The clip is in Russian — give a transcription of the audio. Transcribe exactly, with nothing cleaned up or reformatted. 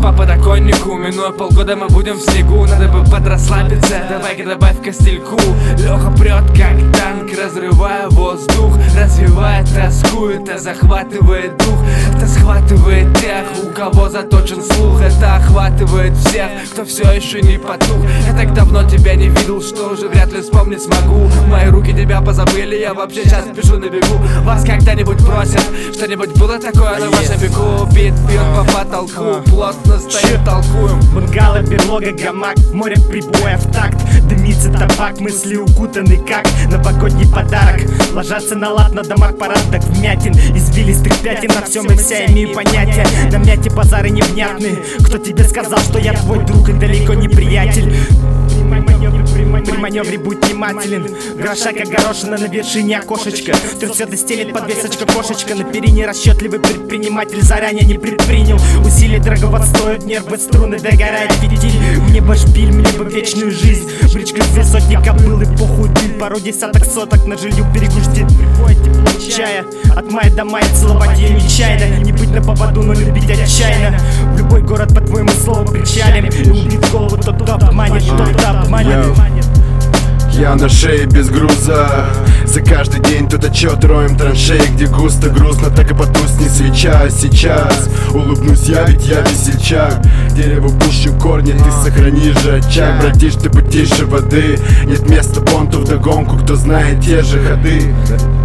по подоконнику. Минуя полгода мы будем в снегу. Надо бы подрасслабиться, давай-ка добавь костельку. Леха прет как танк, разрывая воздух. Развивает тоску, это захватывает дух. Это схватывает тех, у кого заточен слух. Это охватывает всех, кто все еще не потух. Я так давно тебя не видел, что уже вряд ли вспомнить смогу. Мои руки тебя позабыли, я вообще сейчас пишу на бегу. Вас когда-нибудь бросят, что-нибудь было такое на вашем веку? Бит бьет по потолку, плотно стоит, толкуем. Бунгало, берлога, гамак, море прибоя в такт. Дымится табак, мысли укутаны как новогодний подарок. Ложатся на лад на домах парадок вмятин, извилистых пятен. На всем и вся имею понятия, на мяте базары невнятные. Кто тебе сказал, что я твой друг и далеко не приятель? При маневре будь внимателен. Гроша как горошина на вершине окошечка. Ты все достелит подвесочка, кошечка. На перине расчетливый предприниматель заранее не предпринял усилий дорогого стоят нервы, струны, догорает фитиль. Мне бы шпиль, мне бы вечную жизнь. Бричка две сотни кобыл, эпоху дым. Порой десяток соток на жилью берегу ждет. Приходит тепло чая, от мая до мая целовать ее нечаянно. Не быть на поводу, но любить отчаянно. В любой город по твоему слову причалим. И убит голову тот, кто обманет, тот, кто обманет. Я на шее без груза. За каждый день тут отчет роем траншеи. Где густо, грустно, так и потусни свеча. Сейчас улыбнусь я, ведь я весельчак. Дерево пущу корни, ты сохрани же очаг. Братиш, ты потише воды. Нет места понту вдогонку, кто знает те же ходы.